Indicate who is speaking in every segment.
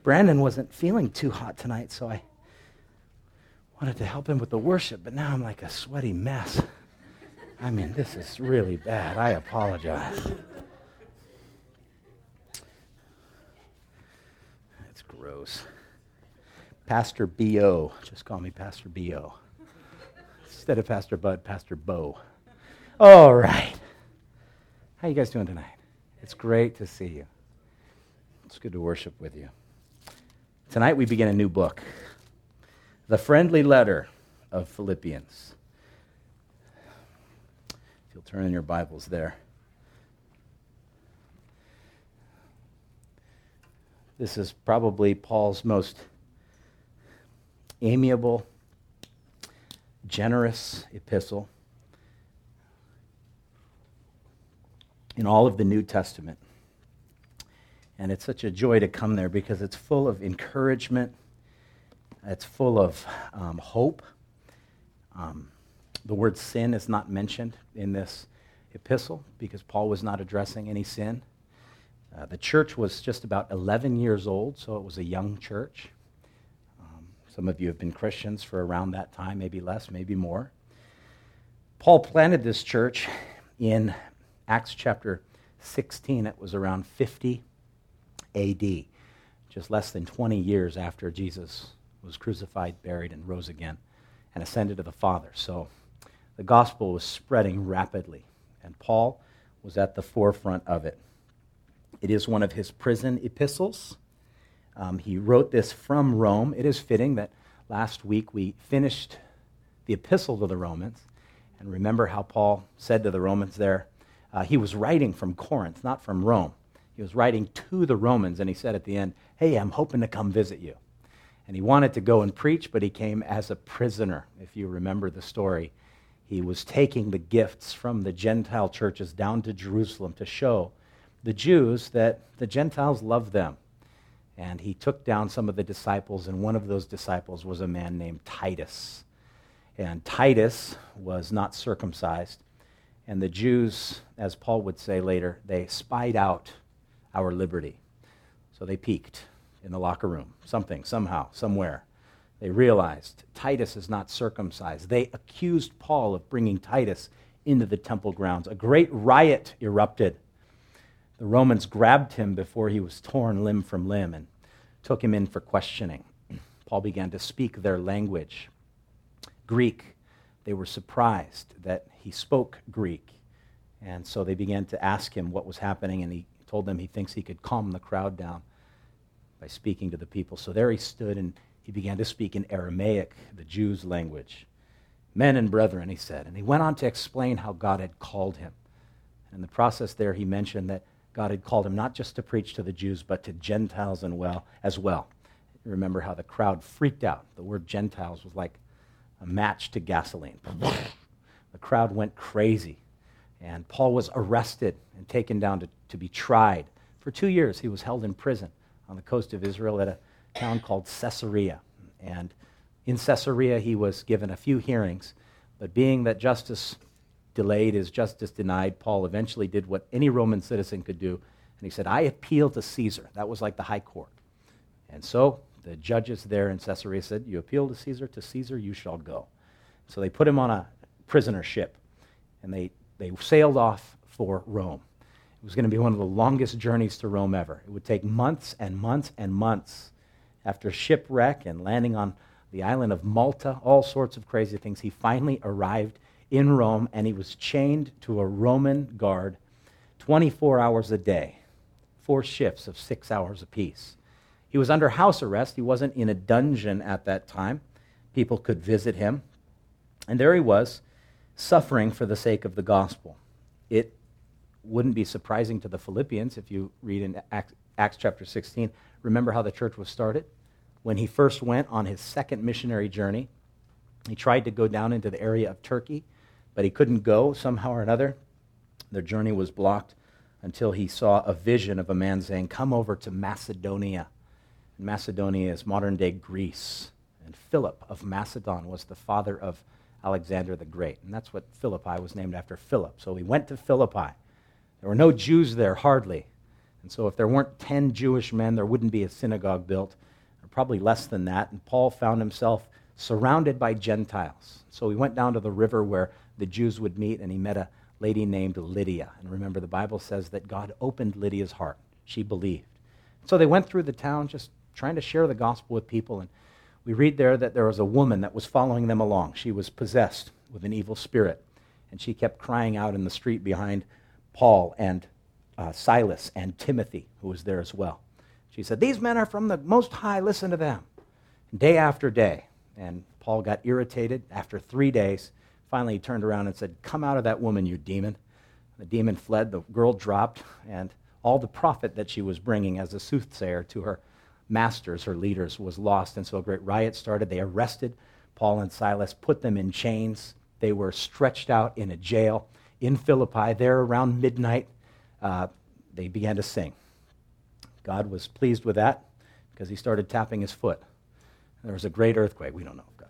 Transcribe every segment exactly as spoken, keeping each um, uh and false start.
Speaker 1: Brandon wasn't feeling too hot tonight, so I wanted to help him with the worship, but now I'm like a sweaty mess. I mean, this is really bad. I apologize. It's gross. Pastor B O Just call me Pastor B O Instead of Pastor Bud, Pastor Bo. All right. How you guys doing tonight? It's great to see you. It's good to worship with you. Tonight we begin a new book, The Friendly Letter of Philippians. If you'll turn in your Bibles there. This is probably Paul's most amiable, generous epistle in all of the New Testament. And it's such a joy to come there because it's full of encouragement. It's full of um, hope. Um, the word sin is not mentioned in this epistle because Paul was not addressing any sin. Uh, the church was just about eleven years old, so it was a young church. Um, some of you have been Christians for around that time, maybe less, maybe more. Paul planted this church in Acts chapter sixteen. It was around fifty A D, just less than twenty years after Jesus was crucified, buried, and rose again, and ascended to the Father. So the gospel was spreading rapidly, and Paul was at the forefront of it. It is one of his prison epistles. Um, he wrote this from Rome. It is fitting that last week we finished the epistle to the Romans, and remember how Paul said to the Romans there, uh, he was writing from Corinth, not from Rome. He was writing to the Romans, and he said at the end, hey, I'm hoping to come visit you. And he wanted to go and preach, but he came as a prisoner. If you remember the story, he was taking the gifts from the Gentile churches down to Jerusalem to show the Jews that the Gentiles loved them. And he took down some of the disciples, and one of those disciples was a man named Titus. And Titus was not circumcised. And the Jews, as Paul would say later, they spied out our liberty. So they peeked in the locker room, something, somehow, somewhere. They realized Titus is not circumcised. They accused Paul of bringing Titus into the temple grounds. A great riot erupted. The Romans grabbed him before he was torn limb from limb and took him in for questioning. Paul began to speak their language, Greek. They were surprised that he spoke Greek. And so they began to ask him what was happening, and he told them he thinks he could calm the crowd down by speaking to the people. So there he stood, and he began to speak in Aramaic, the Jews' language. Men and brethren, he said. And he went on to explain how God had called him. And in the process there, he mentioned that God had called him not just to preach to the Jews, but to Gentiles and well as well. You remember how the crowd freaked out. The word Gentiles was like a match to gasoline. The crowd went crazy. And Paul was arrested and taken down to, to be tried. For two years, he was held in prison on the coast of Israel at a town called Caesarea. And in Caesarea, he was given a few hearings. But being that justice delayed is justice denied, Paul eventually did what any Roman citizen could do. And he said, I appeal to Caesar. That was like the high court. And so the judges there in Caesarea said, you appeal to Caesar, to Caesar you shall go. So they put him on a prisoner ship. And they They sailed off for Rome. It was going to be one of the longest journeys to Rome ever. It would take months and months and months. After shipwreck and landing on the island of Malta, all sorts of crazy things, he finally arrived in Rome, and he was chained to a Roman guard twenty-four hours a day, four shifts of six hours apiece. He was under house arrest. He wasn't in a dungeon at that time. People could visit him. And there he was, suffering for the sake of the gospel. It wouldn't be surprising to the Philippians if you read in Acts, Acts chapter sixteen. Remember how the church was started? When he first went on his second missionary journey, he tried to go down into the area of Turkey, but he couldn't go somehow or another. Their journey was blocked until he saw a vision of a man saying, come over to Macedonia. And Macedonia is modern-day Greece. And Philip of Macedon was the father of Alexander the Great. And that's what Philippi was named after, Philip. So he went to Philippi. There were no Jews there, hardly. And so if there weren't ten Jewish men, there wouldn't be a synagogue built, or probably less than that. And Paul found himself surrounded by Gentiles. So he went down to the river where the Jews would meet, and he met a lady named Lydia. And remember, the Bible says that God opened Lydia's heart. She believed. So they went through the town just trying to share the gospel with people. And we read there that there was a woman that was following them along. She was possessed with an evil spirit. And she kept crying out in the street behind Paul and uh, Silas and Timothy, who was there as well. She said, "These men are from the Most High, listen to them." Day after day. And Paul got irritated. After three days, finally he turned around and said, "Come out of that woman, you demon." The demon fled, the girl dropped, and all the profit that she was bringing as a soothsayer to her masters, her leaders, was lost. And so a great riot started. They arrested Paul and Silas, put them in chains. They were stretched out in a jail in Philippi. There around midnight, uh, they began to sing. God was pleased with that because he started tapping his foot. There was a great earthquake. We don't know if God.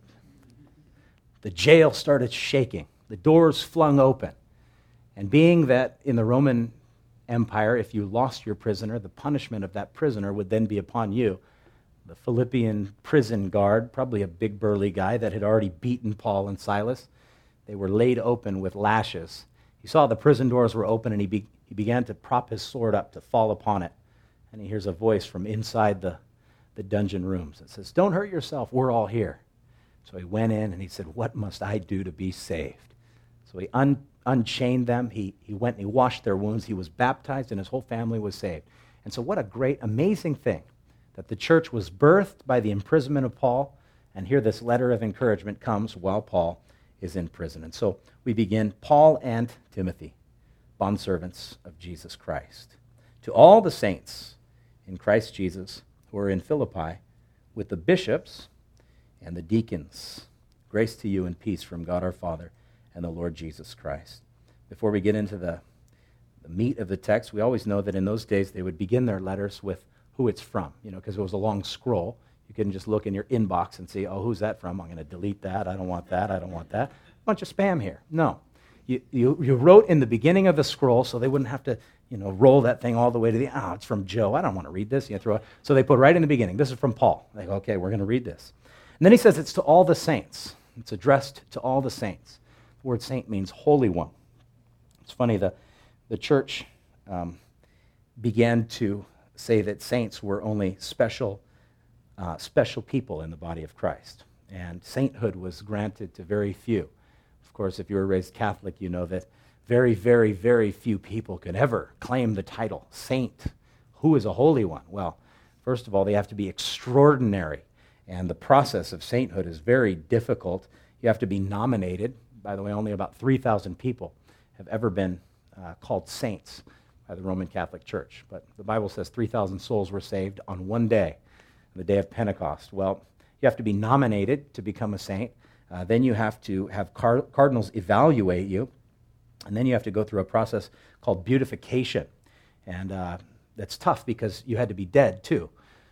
Speaker 1: The jail started shaking. The doors flung open. And being that in the Roman Empire, if you lost your prisoner, the punishment of that prisoner would then be upon you. The Philippian prison guard, probably a big burly guy that had already beaten Paul and Silas, they were laid open with lashes. He saw the prison doors were open, and he, be, he began to prop his sword up to fall upon it. And he hears a voice from inside the, the dungeon rooms that says, "Don't hurt yourself, we're all here." So he went in and he said, "What must I do to be saved?" So he un, unchained them. He, he went and he washed their wounds. He was baptized, and his whole family was saved. And so what a great, amazing thing that the church was birthed by the imprisonment of Paul. And here this letter of encouragement comes while Paul is in prison. And so we begin, Paul and Timothy, bondservants of Jesus Christ. To all the saints in Christ Jesus who are in Philippi, with the bishops and the deacons, grace to you and peace from God our Father and the Lord Jesus Christ. Before we get into the, the meat of the text, we always know that in those days they would begin their letters with who it's from, you know, because it was a long scroll. You couldn't just look in your inbox and see, oh, who's that from? I'm going to delete that. I don't want that. I don't want that. A bunch of spam here. No. You, you, you wrote in the beginning of the scroll so they wouldn't have to, you know, roll that thing all the way to the, oh, it's from Joe. I don't want to read this. You throw it. So they put right in the beginning, this is from Paul. They go, okay, we're going to read this. And then he says it's to all the saints. It's addressed to all the saints. The word saint means holy one. It's funny, the, the church um, began to say that saints were only special Uh, special people in the body of Christ. And sainthood was granted to very few. Of course, if you were raised Catholic, you know that very, very, very few people could ever claim the title saint. Who is a holy one? Well, first of all, they have to be extraordinary. And the process of sainthood is very difficult. You have to be nominated. By the way, only about three thousand people have ever been uh, called saints by the Roman Catholic Church. But the Bible says three thousand souls were saved on one day, the day of Pentecost. Well, you have to be nominated to become a saint. Uh, then you have to have car- cardinals evaluate you. And then you have to go through a process called beatification. And uh, that's tough because you had to be dead too.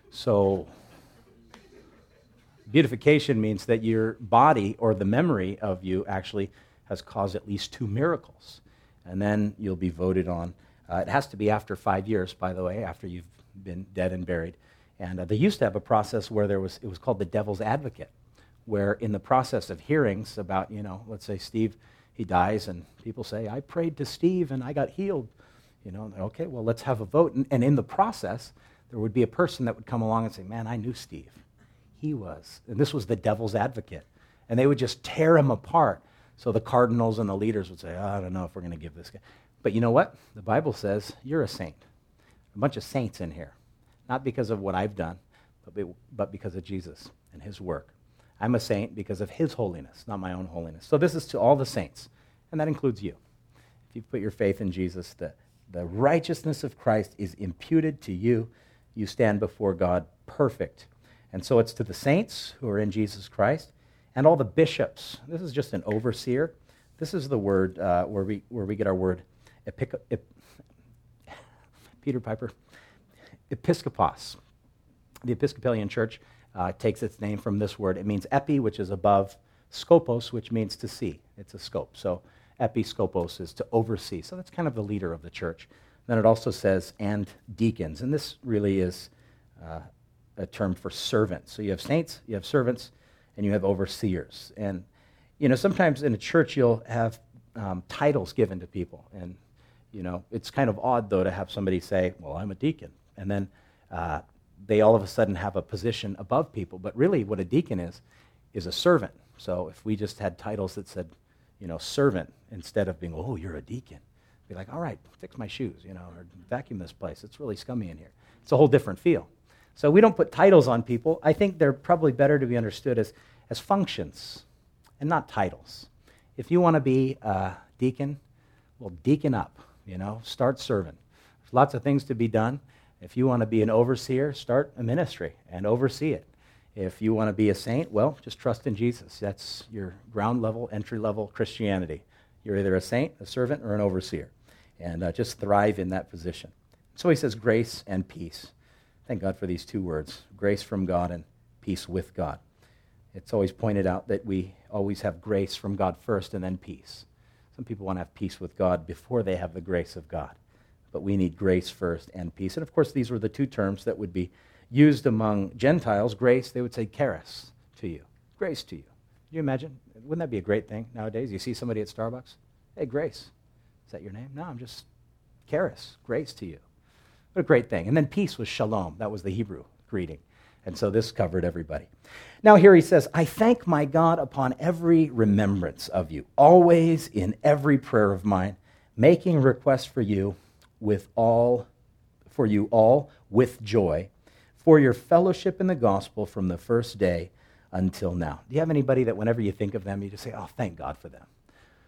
Speaker 1: So beatification means that your body or the memory of you actually has caused at least two miracles. And then you'll be voted on. Uh, it has to be after five years, by the way, after you've been dead and buried. And uh, they used to have a process where there was, it was called the devil's advocate, where in the process of hearings about, you know, let's say Steve, he dies, and people say, I prayed to Steve and I got healed. You know, okay, well, let's have a vote. And, and in the process, there would be a person that would come along and say, man, I knew Steve. He was. And this was the devil's advocate. And they would just tear him apart. So the cardinals and the leaders would say, oh, I don't know if we're going to give this guy. But you know what? The Bible says you're a saint. A bunch of saints in here. Not because of what I've done, but, but because of Jesus and his work. I'm a saint because of his holiness, not my own holiness. So this is to all the saints, and that includes you. If you put your faith in Jesus, the, the righteousness of Christ is imputed to you. You stand before God perfect. And so it's to the saints who are in Jesus Christ and all the bishops. This is just an overseer. This is the word uh, where we where we get our word epic, ep, Peter Piper. Episkopos. The Episcopalian Church uh, takes its name from this word. It means epi, which is above, scopos, which means to see. It's a scope. So episkopos is to oversee. So that's kind of the leader of the church. Then it also says, and deacons. And this really is uh, a term for servants. So you have saints, you have servants, and you have overseers. And, you know, sometimes in a church you'll have um, titles given to people. And, you know, it's kind of odd, though, to have somebody say, well, I'm a deacon. And then uh, they all of a sudden have a position above people. But really what a deacon is, is a servant. So if we just had titles that said, you know, servant, instead of being, oh, you're a deacon, be like, all right, fix my shoes, you know, or vacuum this place. It's really scummy in here. It's a whole different feel. So we don't put titles on people. I think they're probably better to be understood as, as functions and not titles. If you want to be a deacon, well, deacon up, you know, start serving. There's lots of things to be done. If you want to be an overseer, start a ministry and oversee it. If you want to be a saint, well, just trust in Jesus. That's your ground level, entry level Christianity. You're either a saint, a servant, or an overseer. And uh, just thrive in that position. So he says grace and peace. Thank God for these two words, grace from God and peace with God. It's always pointed out that we always have grace from God first and then peace. Some people want to have peace with God before they have the grace of God. But we need grace first and peace. And of course, these were the two terms that would be used among Gentiles. Grace, they would say charis to you. Grace to you. Can you imagine? Wouldn't that be a great thing nowadays? You see somebody at Starbucks, hey, Grace. Is that your name? No, I'm just charis, grace to you. What a great thing. And then peace was shalom. That was the Hebrew greeting. And so this covered everybody. Now here he says, I thank my God upon every remembrance of you, always in every prayer of mine, making request for you with all, for you all with joy, for your fellowship in the gospel from the first day until now. Do you have anybody that whenever you think of them, you just say, oh, thank God for them?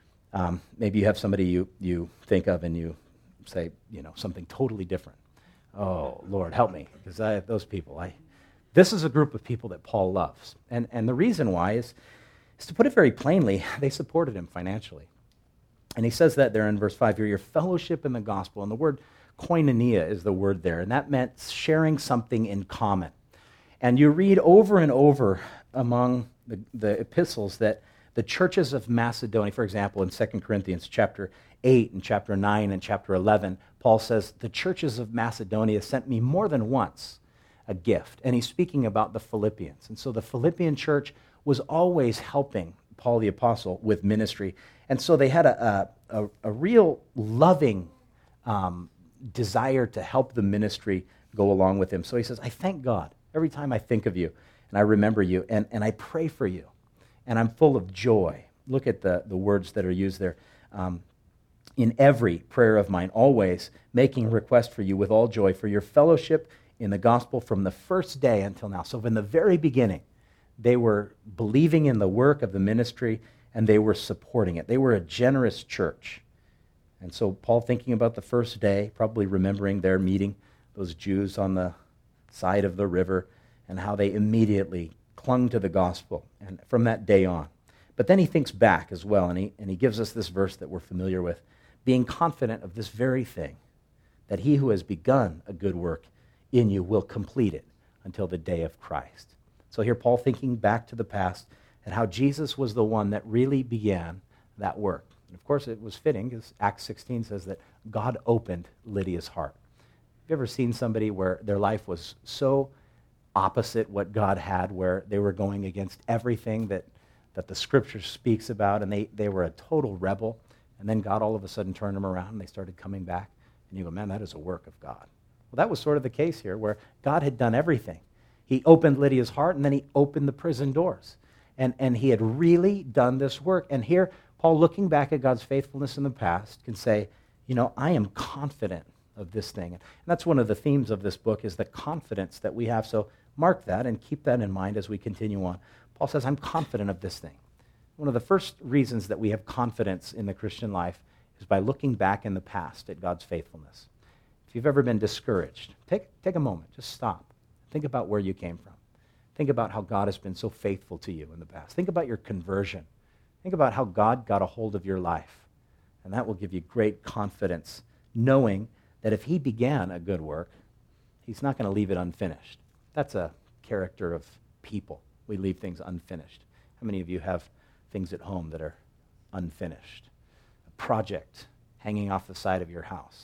Speaker 1: Um, maybe you have somebody you, you think of and you say, you know, something totally different. Oh, Lord, help me, because I those people. I, this is a group of people that Paul loves. And, and the reason why is, is, to put it very plainly, they supported him financially. And he says that there in verse five here, your fellowship in the gospel. And the word koinonia is the word there. And that meant sharing something in common. And you read over and over among the, the epistles that the churches of Macedonia, for example, in Second Corinthians chapter eight and chapter nine and chapter eleven, Paul says, the churches of Macedonia sent me more than once a gift. And he's speaking about the Philippians. And so the Philippian church was always helping Paul the Apostle with ministry. And so they had a, a, a, a real loving um, desire to help the ministry go along with him. So he says, I thank God every time I think of you and I remember you and, and I pray for you. And I'm full of joy. Look at the, the words that are used there. Um, in every prayer of mine, always making request for you with all joy for your fellowship in the gospel from the first day until now. So from the very beginning, they were believing in the work of the ministry and they were supporting it. They were a generous church. And so Paul, thinking about the first day, probably remembering their meeting, those Jews on the side of the river, and how they immediately clung to the gospel, and from that day on. But then he thinks back as well, and he, and he gives us this verse that we're familiar with, being confident of this very thing, that he who has begun a good work in you will complete it until the day of Christ. So here Paul thinking back to the past and how Jesus was the one that really began that work. And of course it was fitting, because Acts sixteen says that God opened Lydia's heart. Have you ever seen somebody where their life was so opposite what God had, where they were going against everything that, that the Scripture speaks about, and they, they were a total rebel, and then God all of a sudden turned them around, and they started coming back, and you go, man, that is a work of God. Well, that was sort of the case here, where God had done everything. He opened Lydia's heart, and then he opened the prison doors, and, and he had really done this work. And here, Paul, looking back at God's faithfulness in the past, can say, you know, I am confident of this thing. And that's one of the themes of this book, is the confidence that we have. So mark that and keep that in mind as we continue on. Paul says, I'm confident of this thing. One of the first reasons that we have confidence in the Christian life is by looking back in the past at God's faithfulness. If you've ever been discouraged, take, take a moment, just stop. Think about where you came from. Think about how God has been so faithful to you in the past. Think about your conversion. Think about how God got a hold of your life. And that will give you great confidence, knowing that if he began a good work, he's not going to leave it unfinished. That's a character of people. We leave things unfinished. How many of you have things at home that are unfinished? A project hanging off the side of your house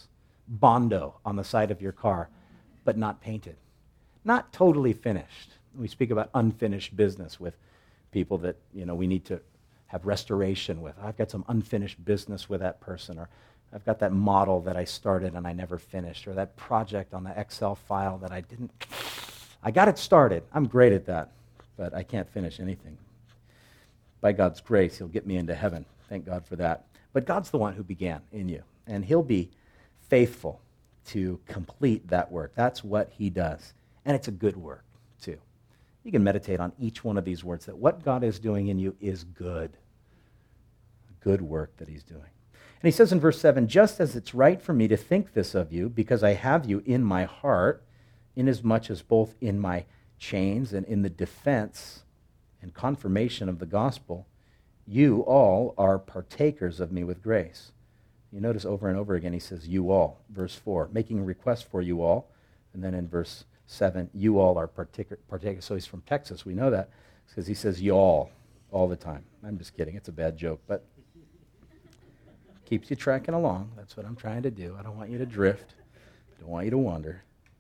Speaker 1: Bondo on the side of your car, but not painted. Not totally finished. We speak about unfinished business with people that, you know, we need to have restoration with. I've got some unfinished business with that person, or I've got that model that I started and I never finished, or that project on the Excel file that I didn't, I got it started. I'm great at that, but I can't finish anything. By God's grace, he'll get me into heaven. Thank God for that. But God's the one who began in you, and he'll be faithful to complete that work. That's what he does, and it's a good work, too. You can meditate on each one of these words, that what God is doing in you is good. Good work that he's doing. And he says in verse seven, just as it's right for me to think this of you, because I have you in my heart, inasmuch as both in my chains and in the defense and confirmation of the gospel, you all are partakers of me with grace. You notice over and over again he says, you all, verse four, making a request for you all. And then in verse seven, you all are partaker, partakers. So he's from Texas, we know that, because he says y'all all the time. I'm just kidding, it's a bad joke, but keeps you tracking along. That's what I'm trying to do. I don't want you to drift. I don't want you to wander.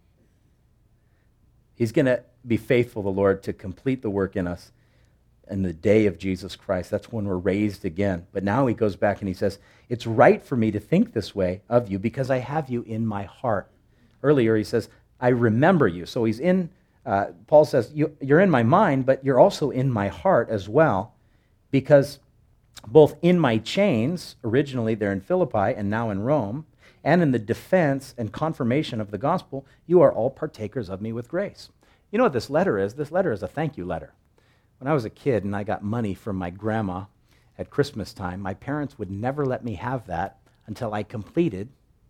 Speaker 1: He's going to be faithful, the Lord, to complete the work in us in the day of Jesus Christ. That's when we're raised again. But now he goes back and he says, it's right for me to think this way of you because I have you in my heart. Earlier he says, I remember you. So he's in, uh, Paul says, you, you're in my mind, but you're also in my heart as well, because both in my chains, originally there in Philippi and now in Rome, and in the defense and confirmation of the gospel, you are all partakers of me with grace. You know what this letter is? This letter is a thank you letter. When I was a kid and I got money from my grandma at Christmas time, my parents would never let me have that until I completed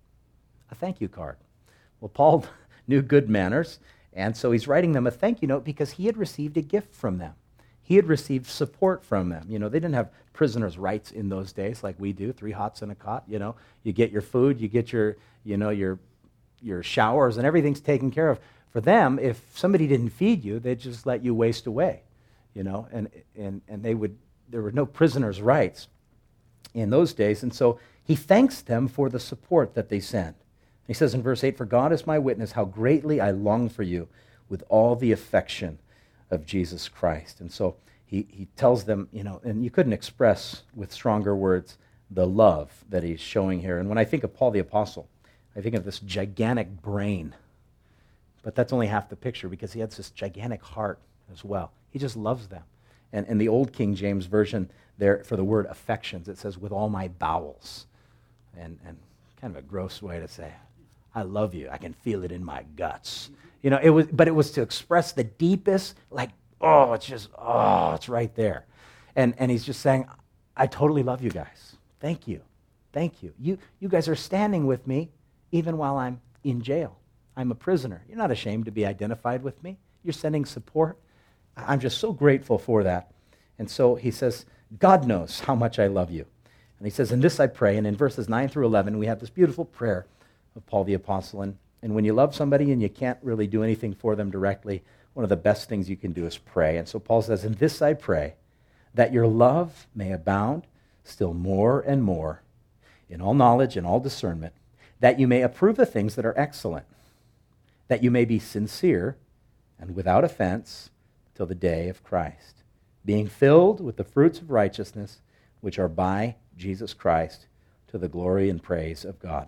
Speaker 1: a thank you card. Well, Paul knew good manners, and so he's writing them a thank you note because he had received a gift from them. He had received support from them. You know, they didn't have prisoners' rights in those days like we do, three hots and a cot, you know. You get your food, you get your, you know, your your showers, and everything's taken care of. For them, if somebody didn't feed you, they'd just let you waste away, you know, and and and they would, there were no prisoners' rights in those days. And so he thanks them for the support that they sent. He says in verse eight, for God is my witness how greatly I long for you with all the affection of Jesus Christ. And so he, he tells them, you know, and you couldn't express with stronger words the love that he's showing here. And when I think of Paul the Apostle, I think of this gigantic brain. But that's only half the picture because he has this gigantic heart as well. He just loves them. And in the old King James Version, there for the word affections, it says, with all my bowels. And, and kind of a gross way to say, I love you. I can feel it in my guts. You know, it was, but it was to express the deepest, like, oh, it's just, oh, it's right there. And and he's just saying, I totally love you guys. Thank you. Thank you. You you guys are standing with me even while I'm in jail. I'm a prisoner. You're not ashamed to be identified with me. You're sending support. I'm just so grateful for that. And so he says, God knows how much I love you. And he says, in this I pray. And in verses nine through eleven, we have this beautiful prayer of Paul the Apostle. And, and when you love somebody and you can't really do anything for them directly, one of the best things you can do is pray. And so Paul says, in this I pray, that your love may abound still more and more in all knowledge and all discernment, that you may approve the things that are excellent, that you may be sincere and without offense till the day of Christ, being filled with the fruits of righteousness, which are by Jesus Christ, to the glory and praise of God.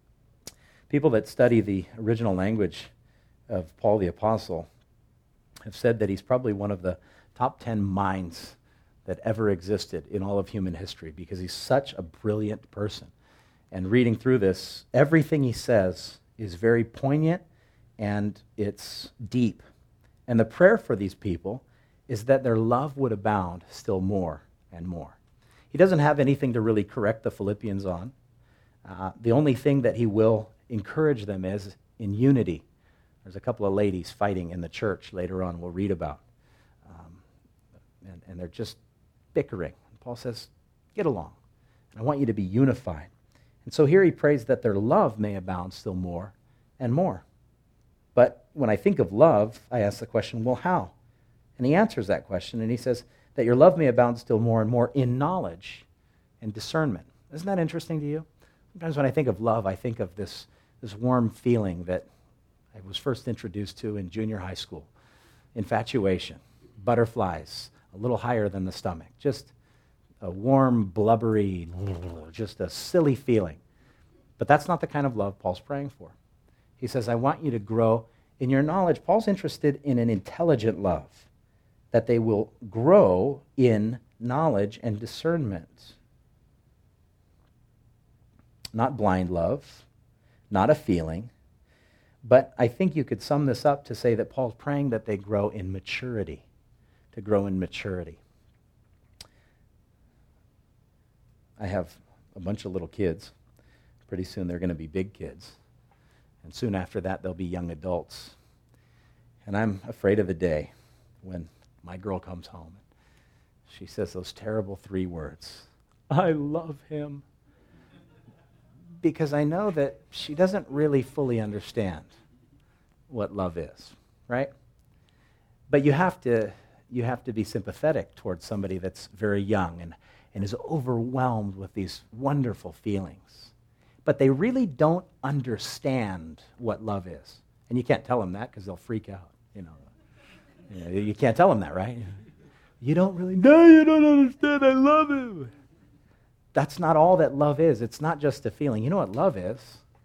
Speaker 1: People that study the original language of Paul the Apostle have said that he's probably one of the top ten minds that ever existed in all of human history because he's such a brilliant person. And reading through this, everything he says is very poignant and it's deep. And the prayer for these people is that their love would abound still more and more. He doesn't have anything to really correct the Philippians on. Uh, the only thing that he will encourage them is in unity. There's a couple of ladies fighting in the church later on we'll read about. Um, and, and they're just bickering. And Paul says, get along. And I want you to be unified. And so here he prays that their love may abound still more and more. But when I think of love, I ask the question, well, how? And he answers that question, and he says that your love may abound still more and more in knowledge and discernment. Isn't that interesting to you? Sometimes when I think of love, I think of this this warm feeling that I was first introduced to in junior high school. Infatuation, butterflies, a little higher than the stomach. Just a warm, blubbery, just a silly feeling. But that's not the kind of love Paul's praying for. He says, I want you to grow in your knowledge. Paul's interested in an intelligent love, that they will grow in knowledge and discernment. Not blind love, not a feeling, but I think you could sum this up to say that Paul's praying that they grow in maturity, to grow in maturity. I have a bunch of little kids. Pretty soon they're going to be big kids. And soon after that, they'll be young adults. And I'm afraid of the day when my girl comes home. She says those terrible three words, I love him. Because I know that she doesn't really fully understand what love is, right? But you have to, you have to be sympathetic towards somebody that's very young and, and is overwhelmed with these wonderful feelings. But they really don't understand what love is. And you can't tell them that because they'll freak out. You know, you know, you can't tell them that, right? You don't really, no, you don't understand, I love him. That's not all that love is. It's not just a feeling. You know what love is?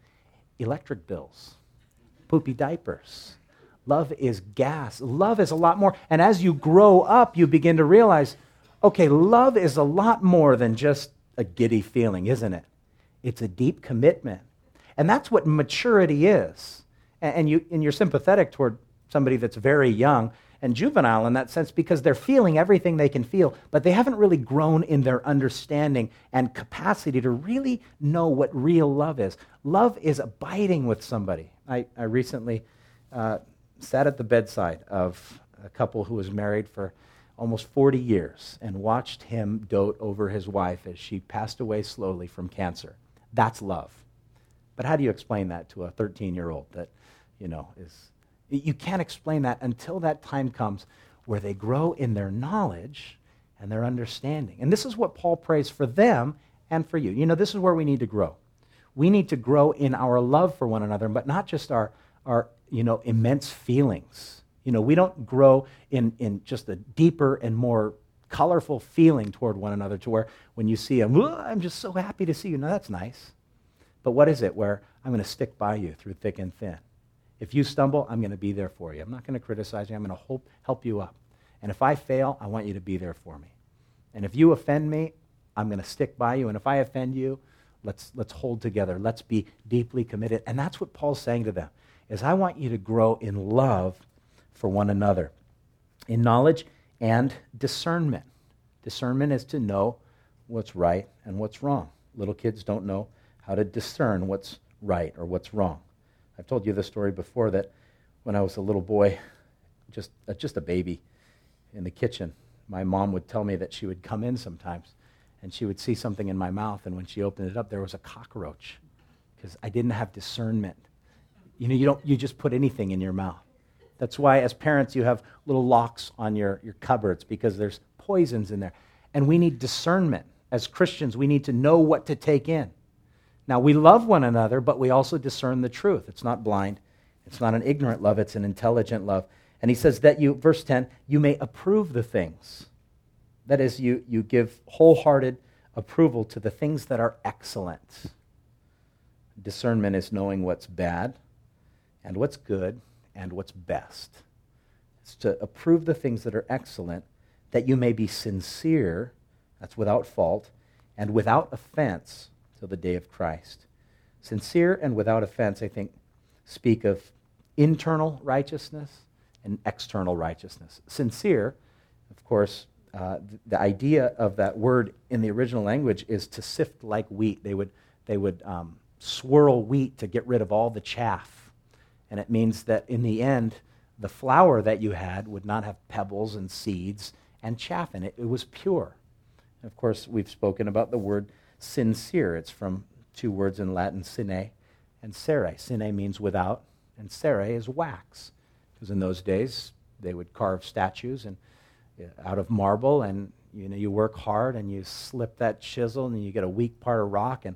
Speaker 1: Electric bills, poopy diapers. Love is gas. Love is a lot more. And as you grow up, you begin to realize, okay, love is a lot more than just a giddy feeling, isn't it? It's a deep commitment. And that's what maturity is. And, you, and you're sympathetic toward somebody that's very young and juvenile in that sense because they're feeling everything they can feel, but they haven't really grown in their understanding and capacity to really know what real love is. Love is abiding with somebody. I, I recently uh, sat at the bedside of a couple who was married for almost forty years and watched him dote over his wife as she passed away slowly from cancer. That's love. But how do you explain that to a thirteen-year-old that, you know, is... You can't explain that until that time comes where they grow in their knowledge and their understanding. And this is what Paul prays for them and for you. You know, this is where we need to grow. We need to grow in our love for one another, but not just our, our you know, immense feelings. You know, we don't grow in, in just a deeper and more colorful feeling toward one another to where when you see them, I'm just so happy to see you. Now, that's nice. But what is it where I'm going to stick by you through thick and thin? If you stumble, I'm going to be there for you. I'm not going to criticize you. I'm going to hope, help you up. And if I fail, I want you to be there for me. And if you offend me, I'm going to stick by you. And if I offend you, let's, let's hold together. Let's be deeply committed. And that's what Paul's saying to them, is I want you to grow in love for one another, in knowledge and discernment. Discernment is to know what's right and what's wrong. Little kids don't know how to discern what's right or what's wrong. I've told you this story before that when I was a little boy, just, uh, just a baby in the kitchen, my mom would tell me that she would come in sometimes and she would see something in my mouth, and when she opened it up, there was a cockroach because I didn't have discernment. You know, you don't, you just put anything in your mouth. That's why as parents you have little locks on your, your cupboards because there's poisons in there. And we need discernment. As Christians, we need to know what to take in. Now, we love one another, but we also discern the truth. It's not blind. It's not an ignorant love. It's an intelligent love. And he says that you, verse ten, you may approve the things. That is, you, you give wholehearted approval to the things that are excellent. Discernment is knowing what's bad and what's good and what's best. It's to approve the things that are excellent, that you may be sincere, that's without fault, and without offense till the day of Christ. Sincere and without offense, I think, speak of internal righteousness and external righteousness. Sincere, of course, uh, the idea of that word in the original language is to sift like wheat. They would, they would um, swirl wheat to get rid of all the chaff. And it means that in the end, the flour that you had would not have pebbles and seeds and chaff in it. It was pure. And of course, we've spoken about the word sincere. It's from two words in Latin, sine and cere. Sine means without, and cere is wax. Because in those days, they would carve statues and out of marble, and you know you work hard and you slip that chisel and you get a weak part of rock, and,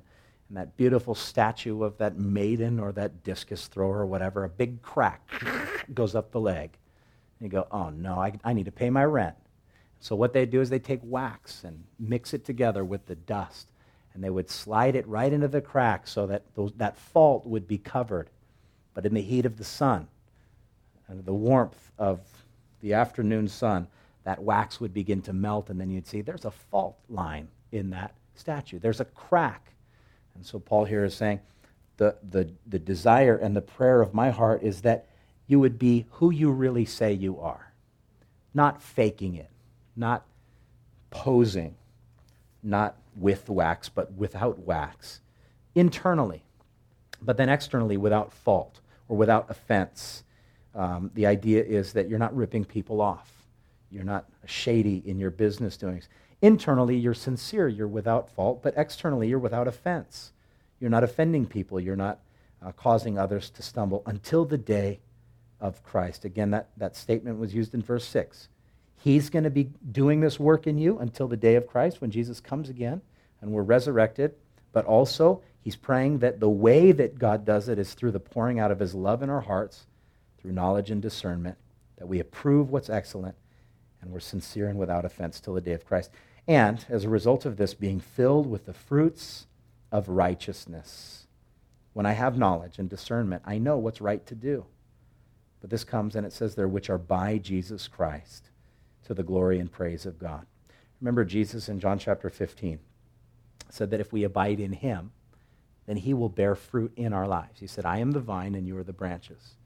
Speaker 1: and that beautiful statue of that maiden or that discus thrower or whatever, a big crack goes up the leg. And you go, oh no, I, I need to pay my rent. So what they do is they take wax and mix it together with the dust, and they would slide it right into the crack so that those, that fault would be covered. But in the heat of the sun, and the warmth of the afternoon sun, that wax would begin to melt, and then you'd see there's a fault line in that statue. There's a crack. And so Paul here is saying, the, the, the desire and the prayer of my heart is that you would be who you really say you are, not faking it, not posing, not with wax, but without wax, internally, but then externally without fault or without offense. Um, the idea is that you're not ripping people off. You're not shady in your business doings. Internally, you're sincere, you're without fault, but externally, you're without offense. You're not offending people. You're not uh, causing others to stumble until the day of Christ. Again, that, that statement was used in verse six. He's going to be doing this work in you until the day of Christ when Jesus comes again and we're resurrected. But also, he's praying that the way that God does it is through the pouring out of his love in our hearts, through knowledge and discernment, that we approve what's excellent and we're sincere and without offense till the day of Christ. And as a result of this, being filled with the fruits of righteousness. When I have knowledge and discernment, I know what's right to do. But this comes, and it says there, which are by Jesus Christ, to the glory and praise of God. Remember Jesus in John chapter fifteen said that if we abide in him, then he will bear fruit in our lives. He said, I am the vine and you are the branches.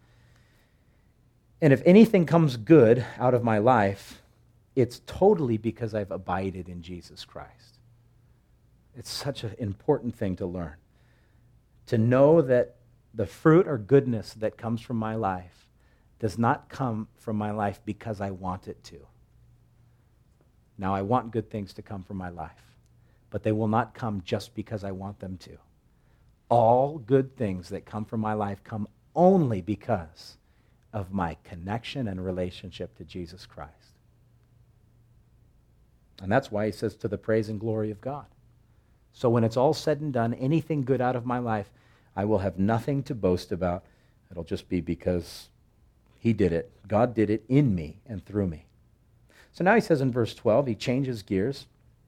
Speaker 1: And if anything comes good out of my life, it's totally because I've abided in Jesus Christ. It's such an important thing to learn. To know that the fruit or goodness that comes from my life does not come from my life because I want it to. Now, I want good things to come from my life, but they will not come just because I want them to. All good things that come from my life come only because of my connection and relationship to Jesus Christ. And that's why he says, to the praise and glory of God. So when it's all said and done, anything good out of my life, I will have nothing to boast about. It'll just be because he did it. God did it in me and through me. So now he says in verse twelve, he changes gears.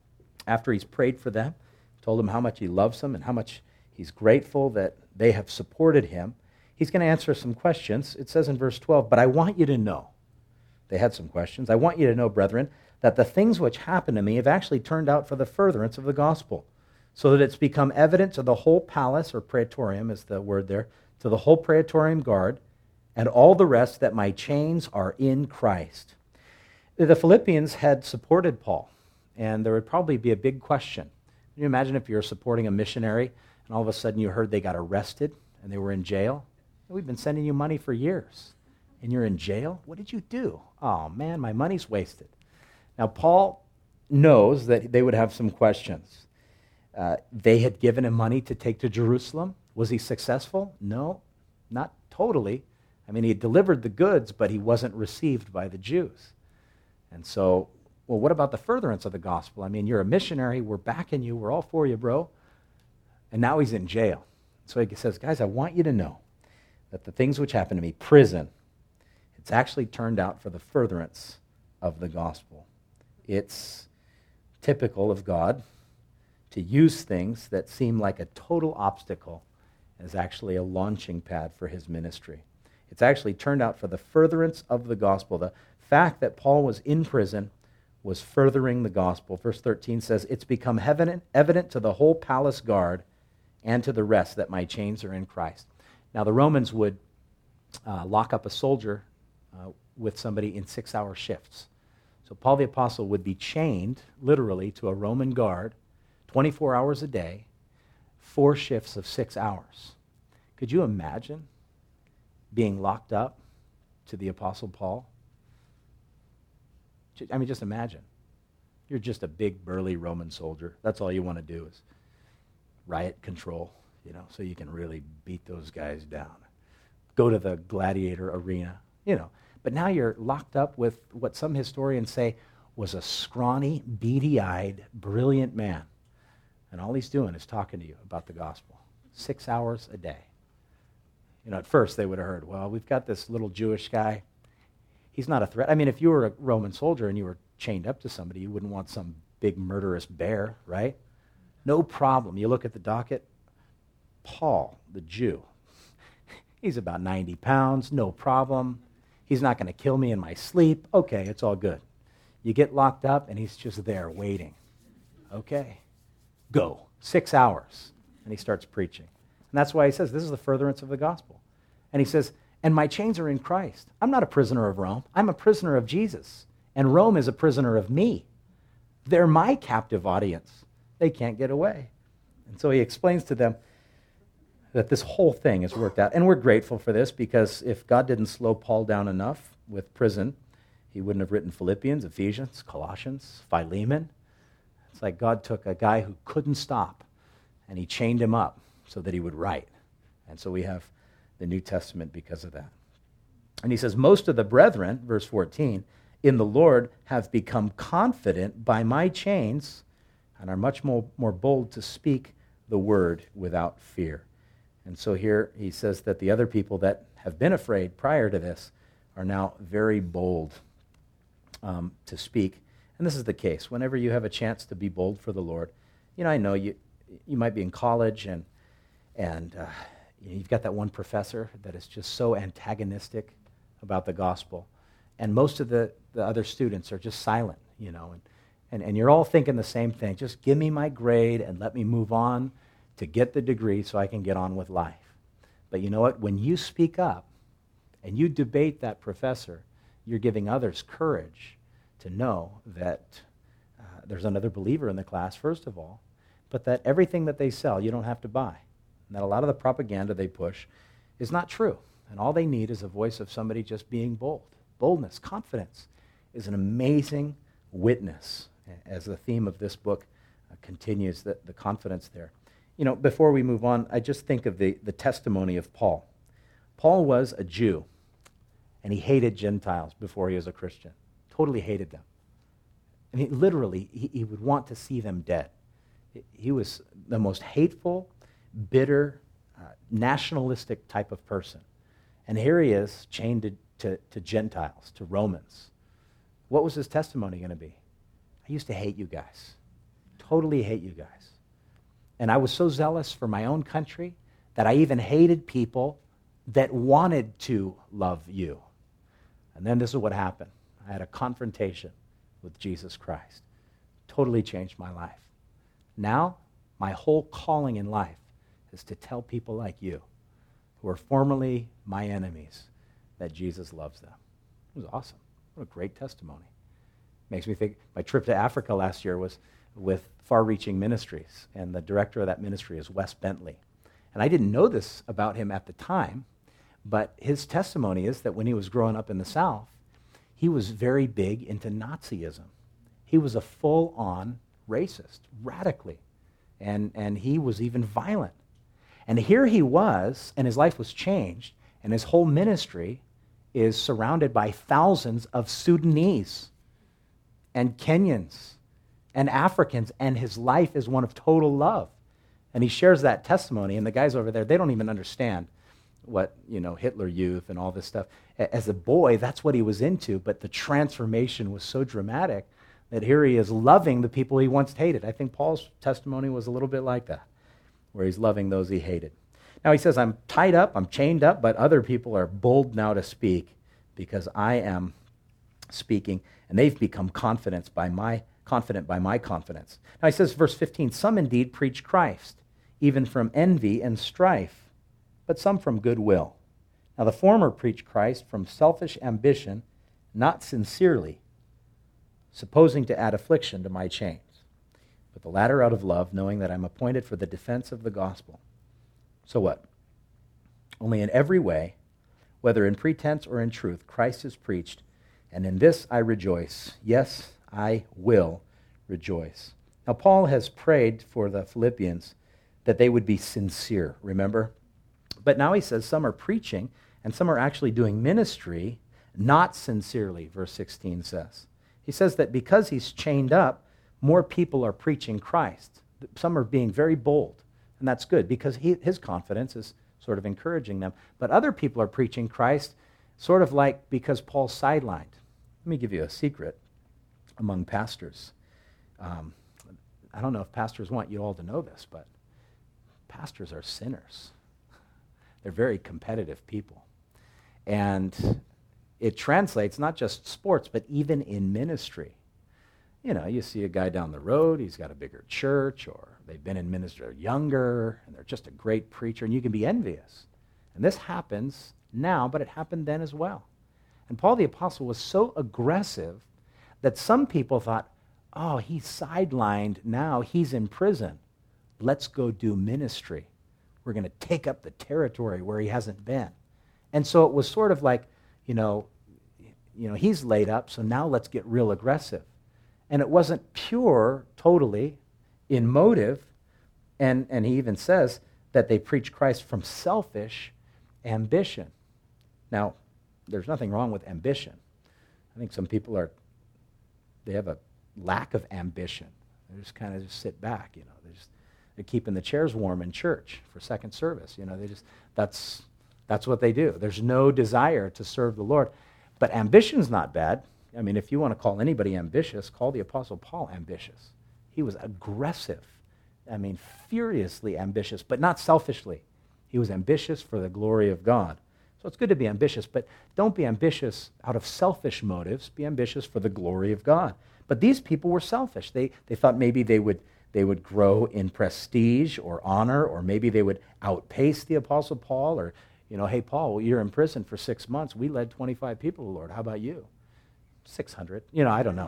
Speaker 1: After he's prayed for them, told them how much he loves them and how much he's grateful that they have supported him, he's going to answer some questions. It says in verse twelve, but I want you to know, they had some questions, I want you to know, brethren, that the things which happened to me have actually turned out for the furtherance of the gospel, so that it's become evident to the whole palace, or praetorium is the word there, to the whole praetorium guard, and all the rest that my chains are in Christ. The Philippians had supported Paul, and there would probably be a big question. Can you imagine if you're supporting a missionary, and all of a sudden you heard they got arrested, and they were in jail? We've been sending you money for years, and you're in jail? What did you do? Oh man, my money's wasted. Now, Paul knows that they would have some questions. Uh, they had given him money to take to Jerusalem. Was he successful? No, not totally. I mean, he delivered the goods, but he wasn't received by the Jews. And so, well, what about the furtherance of the gospel? I mean, you're a missionary. We're backing you. We're all for you, bro. And now he's in jail. So he says, guys, I want you to know that the things which happened to me, prison, it's actually turned out for the furtherance of the gospel. It's typical of God to use things that seem like a total obstacle as actually a launching pad for his ministry. It's actually turned out for the furtherance of the gospel. The fact that Paul was in prison was furthering the gospel. Verse thirteen says, it's become evident, evident to the whole palace guard and to the rest that my chains are in Christ. Now, the Romans would uh, lock up a soldier uh, with somebody in six-hour shifts. So Paul the Apostle would be chained, literally, to a Roman guard, twenty-four hours a day, four shifts of six hours. Could you imagine being locked up to the Apostle Paul? I mean, just imagine. You're just a big, burly Roman soldier. That's all you want to do is riot control, you know, so you can really beat those guys down. Go to the gladiator arena, you know. But now you're locked up with what some historians say was a scrawny, beady-eyed, brilliant man. And all he's doing is talking to you about the gospel. Six hours a day. You know, at first they would have heard, well, we've got this little Jewish guy. He's not a threat. I mean, if you were a Roman soldier and you were chained up to somebody, you wouldn't want some big murderous bear, right? No problem. You look at the docket, Paul, the Jew, he's about ninety pounds, no problem. He's not going to kill me in my sleep. Okay, it's all good. You get locked up, and he's just there waiting. Okay, go. Six hours. And he starts preaching. And that's why he says, this is the furtherance of the gospel. And he says, and my chains are in Christ. I'm not a prisoner of Rome. I'm a prisoner of Jesus. And Rome is a prisoner of me. They're my captive audience. They can't get away. And so he explains to them that this whole thing has worked out. And we're grateful for this, because if God didn't slow Paul down enough with prison, he wouldn't have written Philippians, Ephesians, Colossians, Philemon. It's like God took a guy who couldn't stop, and he chained him up so that he would write. And so we have the New Testament because of that. And he says, most of the brethren, verse fourteen, in the Lord have become confident by my chains and are much more, more bold to speak the word without fear. And so here he says that the other people that have been afraid prior to this are now very bold um, to speak. And this is the case. Whenever you have a chance to be bold for the Lord, you know, I know you you might be in college and and uh, you've got that one professor that is just so antagonistic about the gospel. And most of the, the other students are just silent, you know, and, and, and you're all thinking the same thing. Just give me my grade and let me move on to get the degree so I can get on with life. But you know what? When you speak up and you debate that professor, you're giving others courage to know that uh, there's another believer in the class, first of all, but that everything that they sell you don't have to buy. And that a lot of the propaganda they push is not true. And all they need is a voice of somebody just being bold. Boldness, confidence is an amazing witness, as the theme of this book uh, continues, the, the confidence there. You know, before we move on, I just think of the, the testimony of Paul. Paul was a Jew, and he hated Gentiles before he was a Christian. Totally hated them. I mean, literally, he, he would want to see them dead. He was the most hateful, bitter, uh, nationalistic type of person. And here he is, chained to, to, to Gentiles, to Romans. What was his testimony going to be? I used to hate you guys. Totally hate you guys. And I was so zealous for my own country that I even hated people that wanted to love you. And then this is what happened. I had a confrontation with Jesus Christ. Totally changed my life. Now, my whole calling in life is to tell people like you, who were formerly my enemies, that Jesus loves them. It was awesome. What a great testimony. Makes me think, my trip to Africa last year was with Far Reaching Ministries, and the director of that ministry is Wes Bentley. And I didn't know this about him at the time, but his testimony is that when he was growing up in the South, he was very big into Nazism. He was a full-on racist, radically, and, and he was even violent. And here he was, and his life was changed, and his whole ministry is surrounded by thousands of Sudanese and Kenyans and Africans, and his life is one of total love. And he shares that testimony, and the guys over there, they don't even understand what, you know, Hitler Youth and all this stuff. As a boy, that's what he was into, but the transformation was so dramatic that here he is loving the people he once hated. I think Paul's testimony was a little bit like that, where he's loving those he hated. Now he says, I'm tied up, I'm chained up, but other people are bold now to speak because I am speaking, and they've become confident by my confident by my confidence. Now he says, verse fifteen, some indeed preach Christ, even from envy and strife, but some from goodwill. Now the former preach Christ from selfish ambition, not sincerely, supposing to add affliction to my chains, but the latter out of love, knowing that I'm appointed for the defense of the gospel. So what? Only in every way, whether in pretense or in truth, Christ is preached, and in this I rejoice. Yes, I will rejoice. Now, Paul has prayed for the Philippians that they would be sincere, remember? But now he says some are preaching, and some are actually doing ministry, not sincerely, verse sixteen says. He says that because he's chained up, more people are preaching Christ. Some are being very bold, and that's good because he, his confidence is sort of encouraging them. But other people are preaching Christ sort of like because Paul's sidelined. Let me give you a secret among pastors. Um, I don't know if pastors want you all to know this, but pastors are sinners. They're very competitive people. And it translates not just sports, but even in ministry. You know, you see a guy down the road, he's got a bigger church, or they've been in ministry, they're younger, and they're just a great preacher, and you can be envious. And this happens now, but it happened then as well. And Paul the Apostle was so aggressive that some people thought, oh, he's sidelined now, he's in prison. Let's go do ministry. We're going to take up the territory where he hasn't been. And so it was sort of like, you know, you know, he's laid up, so now let's get real aggressive. And it wasn't pure, totally, in motive. And, and he even says that they preach Christ from selfish ambition. Now, there's nothing wrong with ambition. I think some people are, they have a lack of ambition. They just kind of just sit back, you know. They just, they're keeping the chairs warm in church for second service. You know, they just, that's, that's what they do. There's no desire to serve the Lord. But ambition's not bad. I mean, if you want to call anybody ambitious, call the Apostle Paul ambitious. He was aggressive. I mean, furiously ambitious, but not selfishly. He was ambitious for the glory of God. So it's good to be ambitious, but don't be ambitious out of selfish motives. Be ambitious for the glory of God. But these people were selfish. They, they thought maybe they would, they would grow in prestige or honor, or maybe they would outpace the Apostle Paul, or, you know, hey, Paul, you're in prison for six months. We led twenty-five people to the Lord. How about you? six hundred. You know, I don't know.